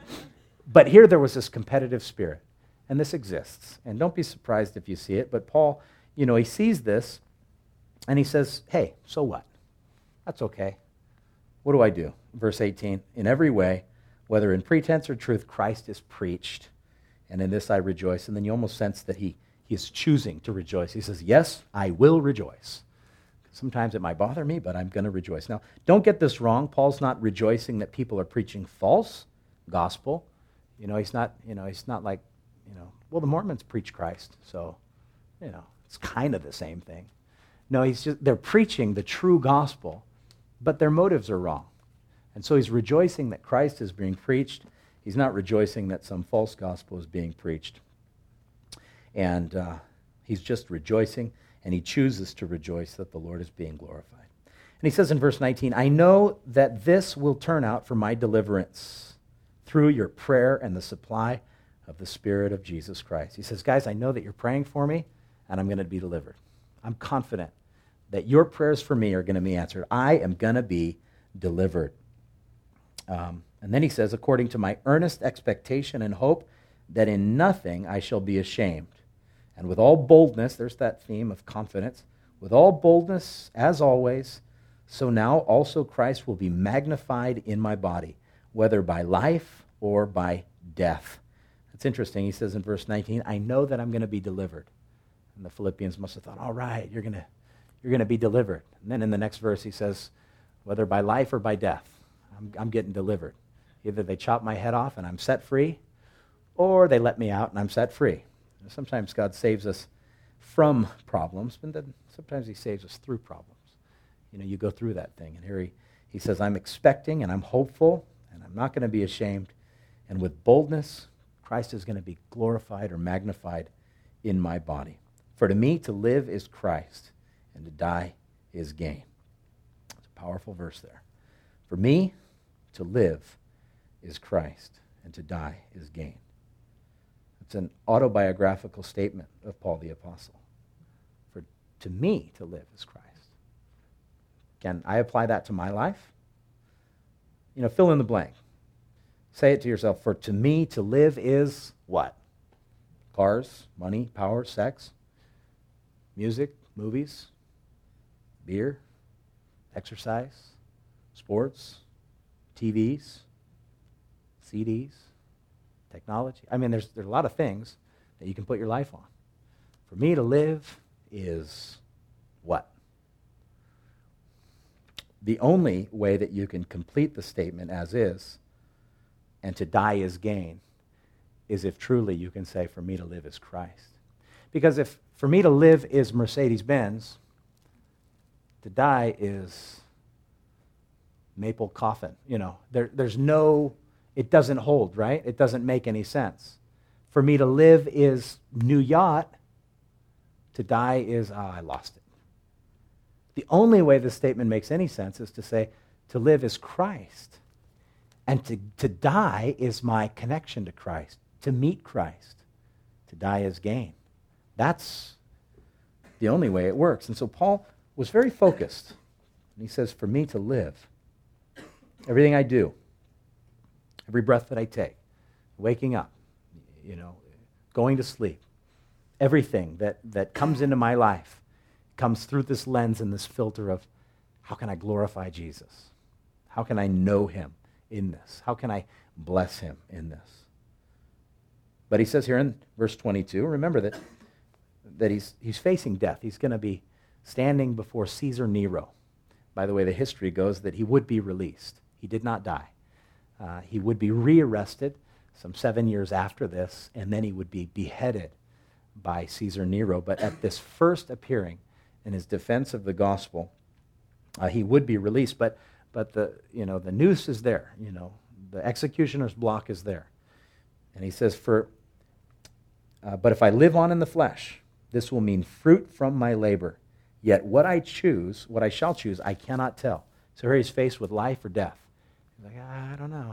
Speaker 1: But here there was this competitive spirit, and this exists. And don't be surprised if you see it. But Paul, you know, he sees this, and he says, hey, so what? That's okay. What do I do? Verse eighteen, in every way, whether in pretense or truth, Christ is preached, and in this I rejoice. And then you almost sense that he, he is choosing to rejoice. He says, yes, I will rejoice. Sometimes it might bother me, but I'm going to rejoice. Now, don't get this wrong. Paul's not rejoicing that people are preaching false gospel. You know, he's not, you know, he's not like, you know, well, the Mormons preach Christ, so, you know, it's kind of the same thing. No, he's just, they're preaching the true gospel, but their motives are wrong. And so he's rejoicing that Christ is being preached. He's not rejoicing that some false gospel is being preached. And uh, he's just rejoicing, and he chooses to rejoice that the Lord is being glorified. And he says in verse nineteen, I know that this will turn out for my deliverance through your prayer and the supply of the Spirit of Jesus Christ. He says, guys, I know that you're praying for me, and I'm going to be delivered. I'm confident that your prayers for me are going to be answered. I am going to be delivered. Um, and then he says, according to my earnest expectation and hope that in nothing I shall be ashamed. And with all boldness, there's that theme of confidence, with all boldness, as always, so now also Christ will be magnified in my body, whether by life or by death. It's interesting. He says in verse nineteen, I know that I'm going to be delivered. And the Philippians must have thought, all right, you're going to you're going to be delivered. And then in the next verse he says, whether by life or by death, I'm, I'm getting delivered. Either they chop my head off and I'm set free, or they let me out and I'm set free. Sometimes God saves us from problems, but then sometimes he saves us through problems. You know, you go through that thing. And here he, he says, I'm expecting and I'm hopeful, and I'm not going to be ashamed. And with boldness, Christ is going to be glorified or magnified in my body. For to me, to live is Christ, and to die is gain. It's a powerful verse there. For me, to live is Christ, and to die is gain. It's an autobiographical statement of Paul the Apostle. For to me, to live is Christ. Can I apply that to my life? You know, fill in the blank. Say it to yourself. For to me, to live is what? Cars, money, power, sex, music, movies, beer, exercise, sports, T Vs, C Ds, technology. I mean, there's, there's a lot of things that you can put your life on. For me to live is what? The only way that you can complete the statement as is, and to die is gain, is if truly you can say, for me to live is Christ. Because if for me to live is Mercedes-Benz, to die is maple coffin. You know, there, there's no, it doesn't hold, right? It doesn't make any sense. For me to live is new yacht. To die is, ah, I lost it. The only way this statement makes any sense is to say, to live is Christ. And to, to die is my connection to Christ. To meet Christ. To die is gain. That's the only way it works. And so Paul was very focused. And he says, for me to live, everything I do, every breath that I take, waking up, you know, going to sleep, everything that, that comes into my life comes through this lens and this filter of how can I glorify Jesus? How can I know him in this? How can I bless him in this? But he says here in verse twenty-two, remember that, that he's, he's facing death. He's going to be standing before Caesar Nero. By the way, the history goes that he would be released. He did not die. Uh, he would be rearrested some seven years after this, and then he would be beheaded by Caesar Nero. But at this first appearing in his defense of the gospel, uh, he would be released. But but the you know the noose is there. You know the executioner's block is there, and he says, "For uh, but if I live on in the flesh, this will mean fruit from my labor. Yet what I choose, what I shall choose, I cannot tell." So here he's faced with life or death. He's like, I don't know.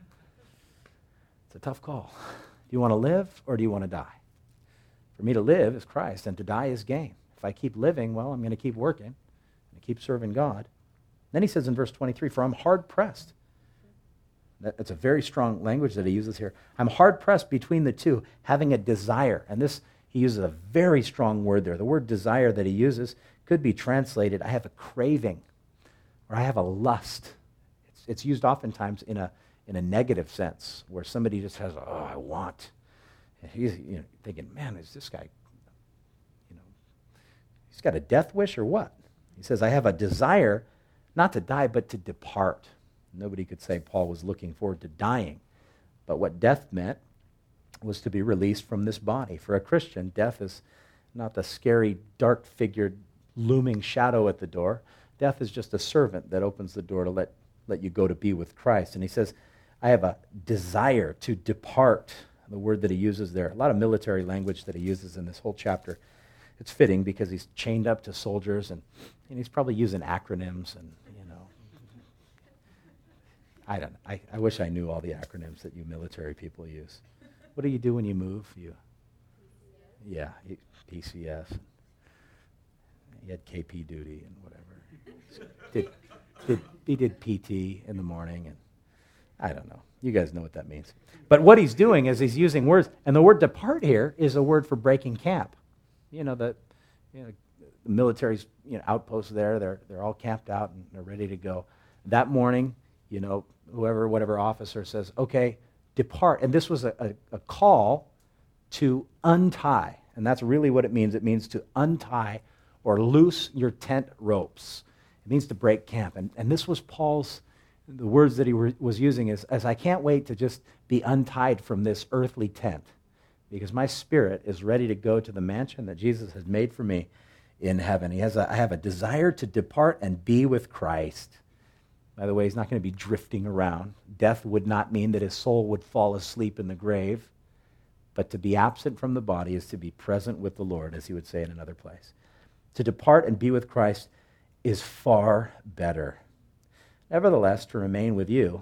Speaker 1: It's a tough call. Do you want to live or do you want to die? For me to live is Christ, and to die is gain. If I keep living, well, I'm going to keep working and keep serving God. Then he says in verse twenty-three, for I'm hard-pressed. That's a very strong language that he uses here. I'm hard-pressed between the two, having a desire. And this, he uses a very strong word there. The word desire that he uses could be translated, I have a craving, or I have a lust. It's, it's used oftentimes in a in a negative sense, where somebody just has, oh, I want. And he's you know, thinking, man, is this guy, you know, he's got a death wish or what? He says, I have a desire not to die, but to depart. Nobody could say Paul was looking forward to dying. But what death meant was to be released from this body. For a Christian, death is not the scary, dark-figured, looming shadow at the door. Death is just a servant that opens the door to let, let you go to be with Christ. And he says, I have a desire to depart, the word that he uses there. A lot of military language that he uses in this whole chapter. It's fitting because he's chained up to soldiers, and, and he's probably using acronyms, and, you know. I don't know. I, I wish I knew all the acronyms that you military people use. What do you do when you move? You, yeah, P C S. He had K P duty and whatever. Did, did, he did P T in the morning, and I don't know. You guys know what that means. But what he's doing is he's using words, and the word depart here is a word for breaking camp. You know, the, you know, the military's you know, outposts there, they're, they're all camped out and they're ready to go. That morning, you know, whoever, whatever officer says, okay, depart. And this was a, a, a call to untie. And that's really what it means. It means to untie or loose your tent ropes. It means to break camp. And, and this was Paul's, the words that he were, was using is, as I can't wait to just be untied from this earthly tent, because my spirit is ready to go to the mansion that Jesus has made for me in heaven. He has a, I have a desire to depart and be with Christ. By the way, he's not going to be drifting around. Death would not mean that his soul would fall asleep in the grave, but to be absent from the body is to be present with the Lord, as he would say in another place. To depart and be with Christ is far better. Nevertheless, to remain with you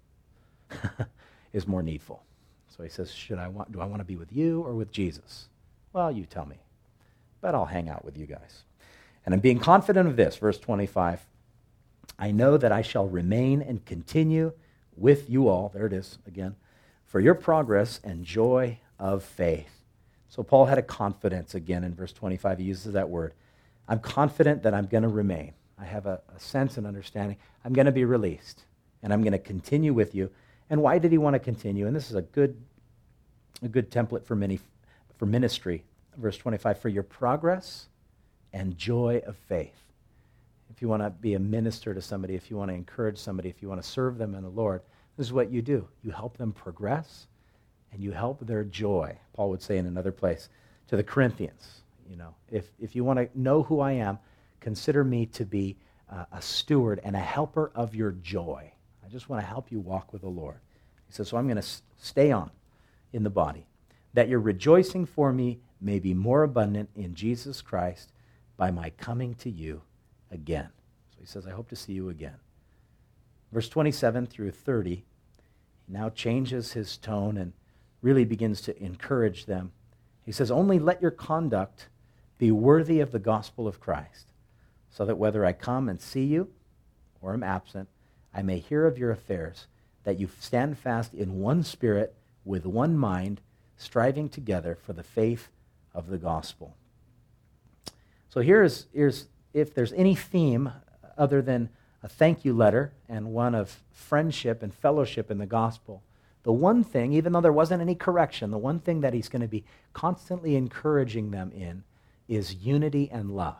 Speaker 1: is more needful. So he says, "Should I want? Do I want to be with you or with Jesus?" Well, you tell me. But I'll hang out with you guys. And I'm being confident of this, verse twenty-five. I know that I shall remain and continue with you all, there it is again, for your progress and joy of faith. So Paul had a confidence again in verse twenty-five. He uses that word. I'm confident that I'm going to remain. I have a, a sense and understanding. I'm going to be released, and I'm going to continue with you. And why did he want to continue? And this is a good, a good template for many, for ministry. Verse twenty-five, for your progress and joy of faith. If you want to be a minister to somebody, if you want to encourage somebody, if you want to serve them in the Lord, this is what you do. You help them progress, and you help their joy. Paul would say in another place to the Corinthians, you know, if, if you want to know who I am, consider me to be uh, a steward and a helper of your joy. I just want to help you walk with the Lord. He says, so I'm going to s- stay on in the body, that your rejoicing for me may be more abundant in Jesus Christ by my coming to you again. So he says, I hope to see you again. Verse twenty-seven through thirty, he now changes his tone and really begins to encourage them. He says, only let your conduct be worthy of the gospel of Christ, so that whether I come and see you or am absent, I may hear of your affairs, that you stand fast in one spirit, with one mind, striving together for the faith of the gospel. So here's, here's if there's any theme other than a thank you letter and one of friendship and fellowship in the gospel, the one thing, even though there wasn't any correction, the one thing that he's going to be constantly encouraging them in is unity and love.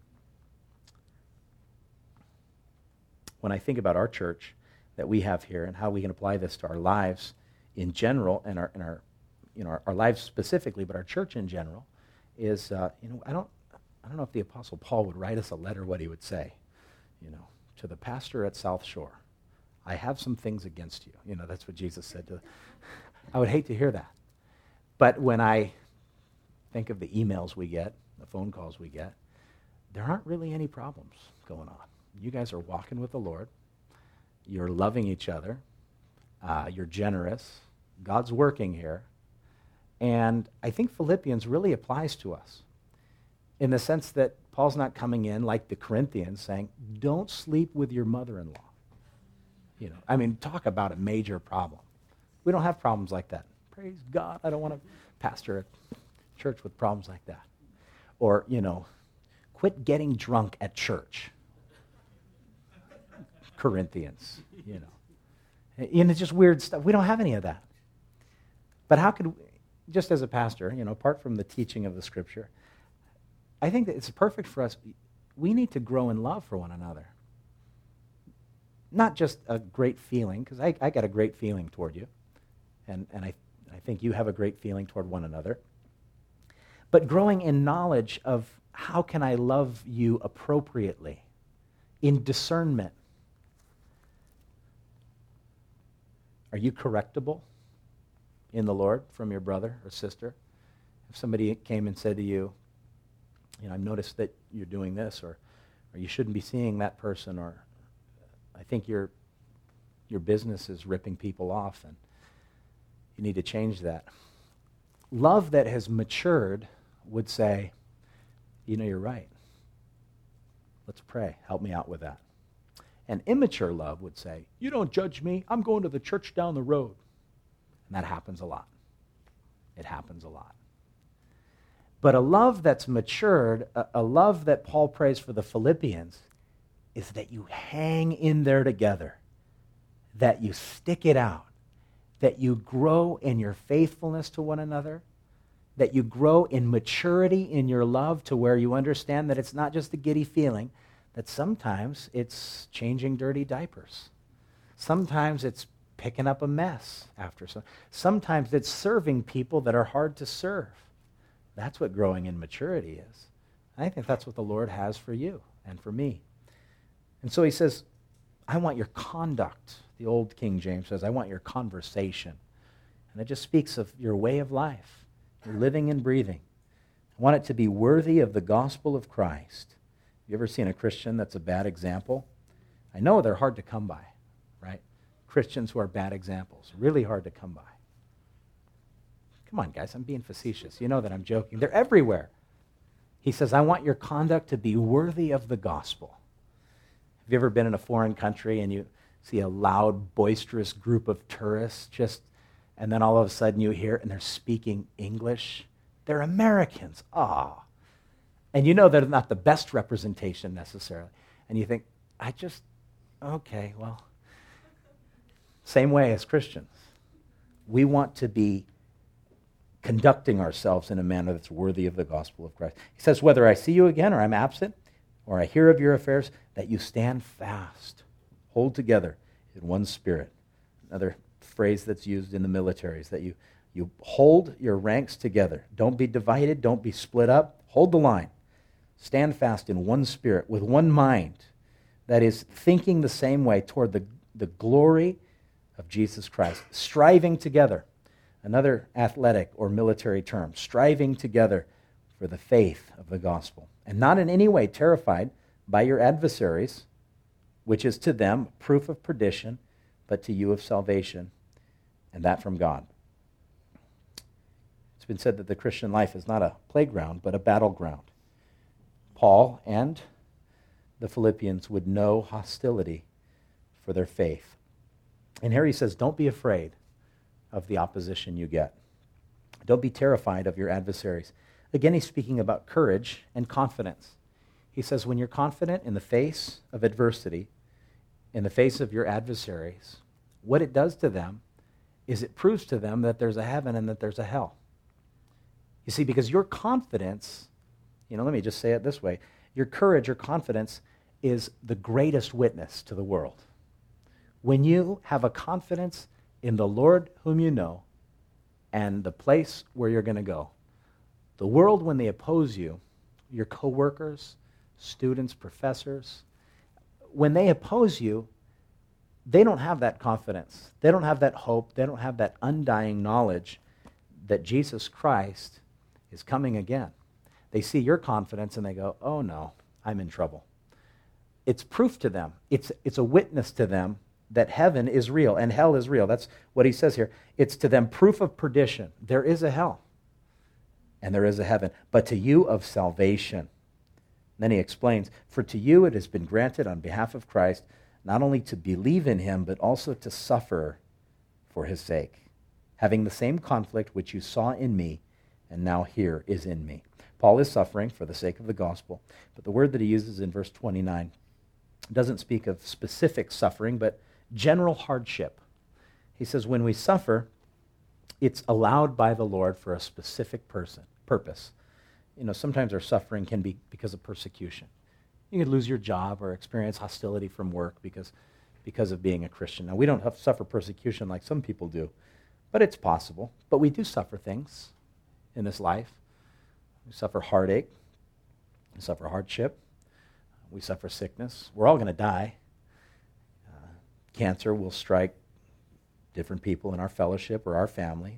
Speaker 1: When I think about our church that we have here and how we can apply this to our lives in general and our, in our, you know, our, our lives specifically, but our church in general, is, uh, you know, I don't, I don't know if the Apostle Paul would write us a letter, what he would say, you know, to the pastor at South Shore. I have some things against you. You know, that's what Jesus said to. I would hate to hear that. But when I think of the emails we get, the phone calls we get, there aren't really any problems going on. You guys are walking with the Lord. You're loving each other. Uh, you're generous. God's working here. And I think Philippians really applies to us in the sense that Paul's not coming in like the Corinthians saying, don't sleep with your mother-in-law. You know, I mean, talk about a major problem. We don't have problems like that. Praise God. I don't want to pastor a church with problems like that. Or, you know, quit getting drunk at church. Corinthians, you know. You know, it's just weird stuff. We don't have any of that. But how could, we, just as a pastor, you know, apart from the teaching of the Scripture, I think that it's perfect for us. We need to grow in love for one another. Not just a great feeling, because I, I got a great feeling toward you, and, and I, I think you have a great feeling toward one another, but growing in knowledge of how can I love you appropriately, in discernment. Are you correctable in the Lord from your brother or sister? If somebody came and said to you, you know, I've noticed that you're doing this, or, or you shouldn't be seeing that person, or I think your your business is ripping people off, and you need to change that. Love that has matured would say, you know, you're right. Let's pray. Help me out with that. And immature love would say, you don't judge me. I'm going to the church down the road. And that happens a lot. It happens a lot. But a love that's matured, a, a love that Paul prays for the Philippians, is that you hang in there together, that you stick it out, that you grow in your faithfulness to one another, that you grow in maturity in your love to where you understand that it's not just a giddy feeling, that sometimes it's changing dirty diapers. Sometimes it's picking up a mess after some. Sometimes it's serving people that are hard to serve. That's what growing in maturity is. I think that's what the Lord has for you and for me. And so he says, I want your conduct. The old King James says, I want your conversation. And it just speaks of your way of life, your living and breathing. I want it to be worthy of the gospel of Christ. Have you ever seen a Christian that's a bad example? I know they're hard to come by, right? Christians who are bad examples, really hard to come by. Come on, guys, I'm being facetious. You know that I'm joking. They're everywhere. He says, I want your conduct to be worthy of the gospel. Have you ever been in a foreign country and you see a loud, boisterous group of tourists just, and then all of a sudden you hear, and they're speaking English? They're Americans. Ah. And you know they're not the best representation necessarily. And you think, I just, okay, well, same way as Christians. We want to be conducting ourselves in a manner that's worthy of the gospel of Christ. He says, whether I see you again or I'm absent, or I hear of your affairs, that you stand fast, hold together in one spirit. Another phrase that's used in the military is that you, You hold your ranks together. Don't be divided. Don't be split up. Hold the line. Stand fast in one spirit, with one mind. That is, thinking the same way toward the, the glory of Jesus Christ. Striving together. Another athletic or military term. Striving together for the faith of the gospel. And not in any way terrified by your adversaries, which is to them proof of perdition, but to you of salvation, and that from God. It's been said that the Christian life is not a playground, but a battleground. Paul and the Philippians would know hostility for their faith. And here he says, don't be afraid of the opposition you get. Don't be terrified of your adversaries. Again, he's speaking about courage and confidence. He says, when you're confident in the face of adversity, in the face of your adversaries, what it does to them is it proves to them that there's a heaven and that there's a hell. You see, because your confidence, you know, let me just say it this way, your courage or confidence is the greatest witness to the world. When you have a confidence in the Lord whom you know and the place where you're going to go, the world, when they oppose you, your coworkers, students, professors, when they oppose you, they don't have that confidence. They don't have that hope. They don't have that undying knowledge that Jesus Christ is coming again. They see your confidence and they go, oh no, I'm in trouble. It's proof to them. It's, it's a witness to them that heaven is real and hell is real. That's what he says here. It's to them proof of perdition. There is a hell and there is a heaven, but to you of salvation. Then he explains, for to you it has been granted on behalf of Christ not only to believe in him, but also to suffer for his sake, having the same conflict which you saw in me and now here is in me. Paul is suffering for the sake of the gospel, but the word that he uses in verse twenty-nine doesn't speak of specific suffering, but general hardship. He says when we suffer, it's allowed by the Lord for a specific person, purpose. You know, sometimes our suffering can be because of persecution. You could lose your job or experience hostility from work because, because of being a Christian. Now, we don't have to suffer persecution like some people do, but it's possible. But we do suffer things in this life. We suffer heartache. We suffer hardship. We suffer sickness. We're all going to die. Uh, cancer will strike different people in our fellowship or our family.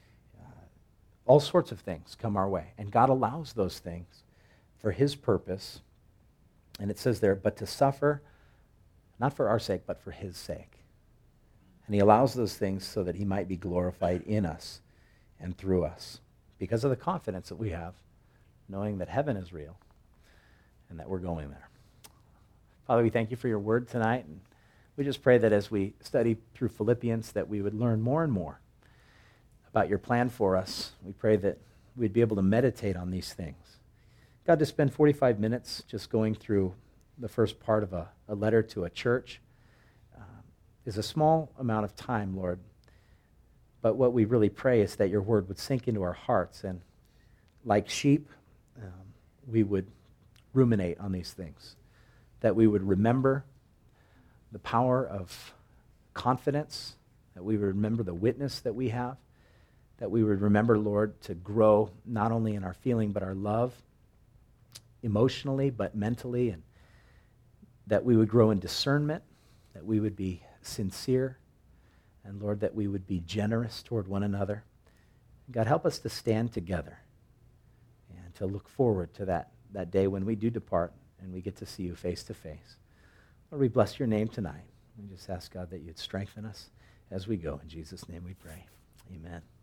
Speaker 1: All sorts of things come our way. And God allows those things for his purpose. And it says there, but to suffer, not for our sake, but for his sake. And he allows those things so that he might be glorified in us and through us because of the confidence that we have, knowing that heaven is real and that we're going there. Father, we thank you for your word tonight. And we just pray that as we study through Philippians, that we would learn more and more about your plan for us. We pray that we'd be able to meditate on these things. God, to spend forty-five minutes just going through the first part of a, a letter to a church uh, is a small amount of time, Lord. But what we really pray is that your word would sink into our hearts, and like sheep, um, we would ruminate on these things, that we would remember the power of confidence, that we would remember the witness that we have, that we would remember, Lord, to grow not only in our feeling but our love, emotionally but mentally, and that we would grow in discernment, that we would be sincere, and Lord, that we would be generous toward one another. God, help us to stand together and to look forward to that, that day when we do depart and we get to see you face to face. Lord, we bless your name tonight. We just ask, God, that you'd strengthen us as we go. In Jesus' name we pray. Amen.